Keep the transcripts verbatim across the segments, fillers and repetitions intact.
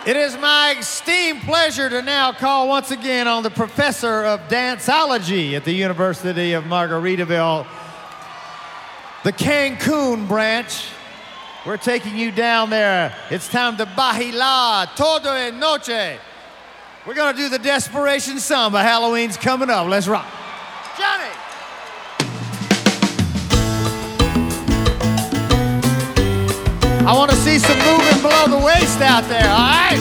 It is my esteemed pleasure to now call once again on the professor of danceology at the University of Margaritaville, the Cancun branch. We're taking you down there. It's time to bailar todo en noche. We're gonna do the Desperation Samba. Halloween's coming up. Let's rock. Johnny! I want to see some moving below the waist out there, all right?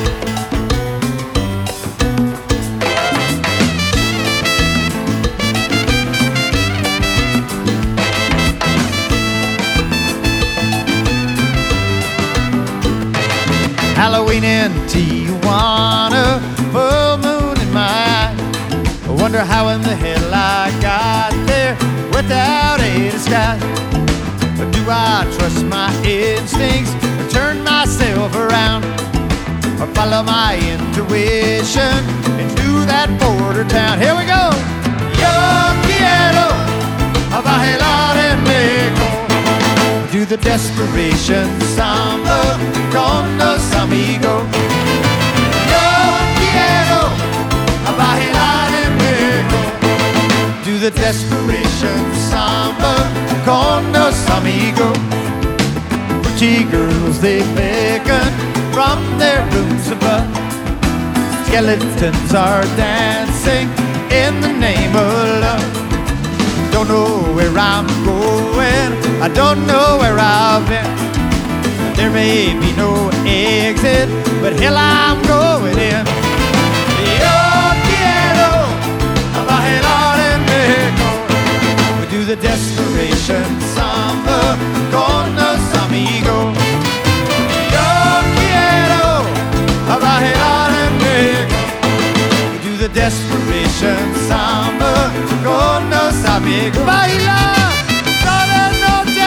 Halloween in Tijuana, full moon in my eye. I wonder how in the hell I got there without a disguise. But do I trust my instincts or turn myself around, or follow my intuition into that border town? Here we go. Yo quiero bailar en Mexico. Do the Desperation Samba con los amigos. Yo quiero bailar en Mexico. Do the Desperation Samba con los amigos. Pretty girls, they beckon from their rooms above. Skeletons are dancing in the name of love. Don't know where I'm going, I don't know where I've been. There may be no exit, but hell, I'm going in. Yo quiero bailar en Mexico. We do the Desperation Samba con los amigos. Yo quiero bailar en Mexico. We do the Desperation Samba con los amigos. Baila toda la noche.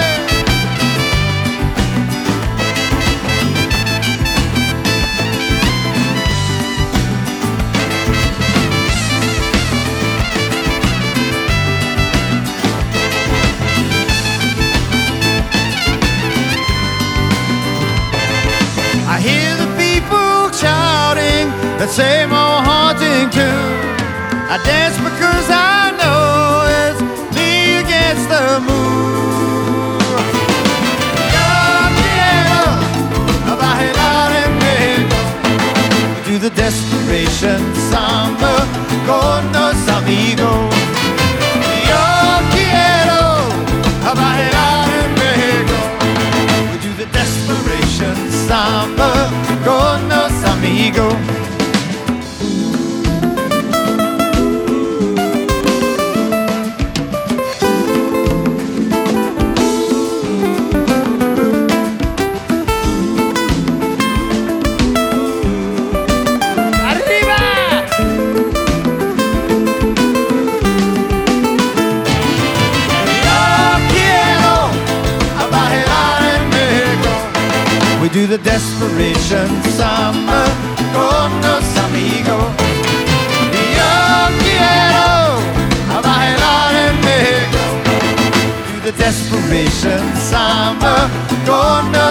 I hear the people shouting that same old haunting tune. I dance because I know it's me against the moon. Yo quiero bailar en Mexico. Do the Desperation Samba con los amigos. Yo quiero bailar en Mexico. We do the Desperation Samba con los amigos. Do the Desperation Samba con los amigos. Yo quiero bailar en México. Do the Desperation Samba con los